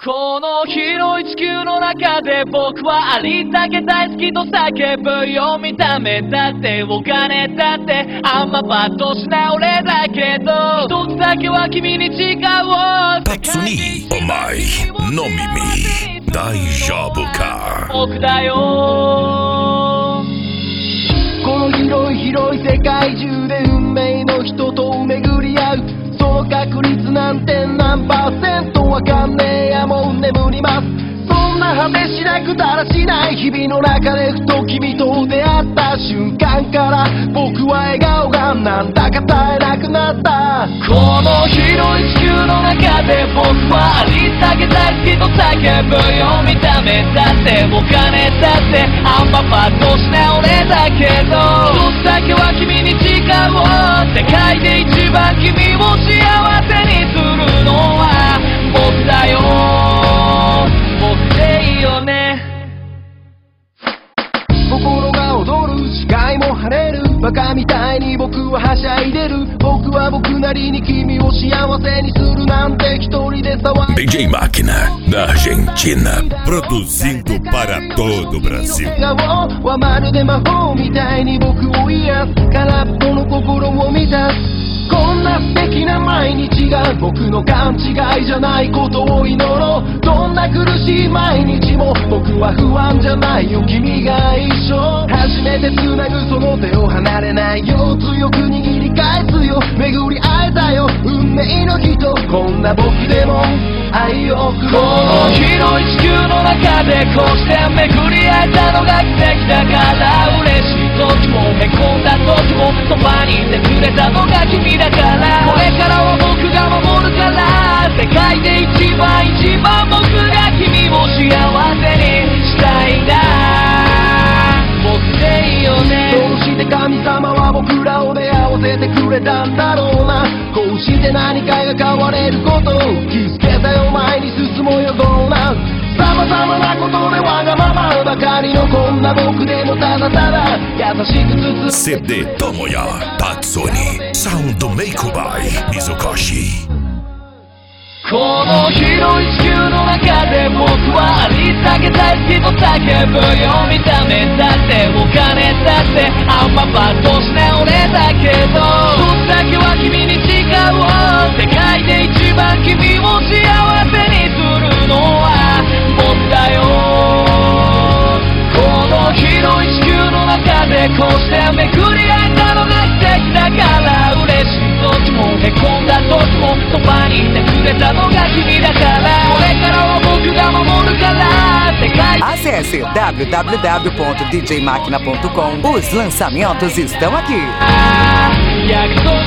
この広い地球の中で僕はありったけ大好きと叫ぶよ。見た目だってお金だってあんまパッとしない俺だけど、一つだけは君に違う。 達にお前の耳大丈夫か。 僕だよ。 この広い広い世界中で運命の人と巡り合う、その確率なんて何%わかんねえや、もう眠ります。そんな果てしなくだらしない日々の中でふと君と出会った瞬間から僕は笑顔がなんだか絶えなくなった。 この広い地球の中で僕はありったけ大好きと叫ぶよ。見た目だってお金だってあんまパッとしない俺だけど、一つだけは君に違う。世界で一番君を幸せにするのは僕だよ。僕でいいよね。 心が踊る、視界も晴れる、バカみたいに僕ははしゃいでる。僕は僕なりに君を幸せにするなんて一人で騒いで DJ Máquina da Argentina, produzindo para todo o Brasil. 笑顔はまるで魔法みたいに僕を癒す、空っぽの心を満たす。こんな素敵な毎日が僕の勘違いじゃないことを祈ろう。どんな苦しい毎日も僕は不安じゃないよ、君が一緒。初めて繋ぐその手を離れないよ、強く握り返すよ。巡り会えたよ運命の人、こんな僕でも愛を送ろう。 この広い地球の中でこうして巡り会えたのが奇跡だから、嬉しい時もへこんだ時もそばにいてくれたのが君だから、これからは僕が守るから、世界で一番僕が君を幸せにしたいんだ。僕でいいよね。 どうして神様は僕らを出会わせてくれたんだろうな。こうして何かが変われることを気づけたよ、前に進もうよゴーナー。様々なことでわがままばかりのこんな僕でもただただ優しく包む CD Tomoya Tatsuni, Sound Make by Mizukoshi. この広い地球の中で僕はありったけ大好きと叫ぶよ。見た目だってお金だってあんまパッとしない俺だけど、一つだけは君に違う。世界で一番君を幸せにするのは僕だよ。この広い地球の中でこうして巡り会えたのが奇跡だから、嬉しい時もへこんだ時もそばにいてくれたのが君だから、これからは僕が守るから、世界 Acesse www.djmachina.com. Os lançamentos estão aqui. 約束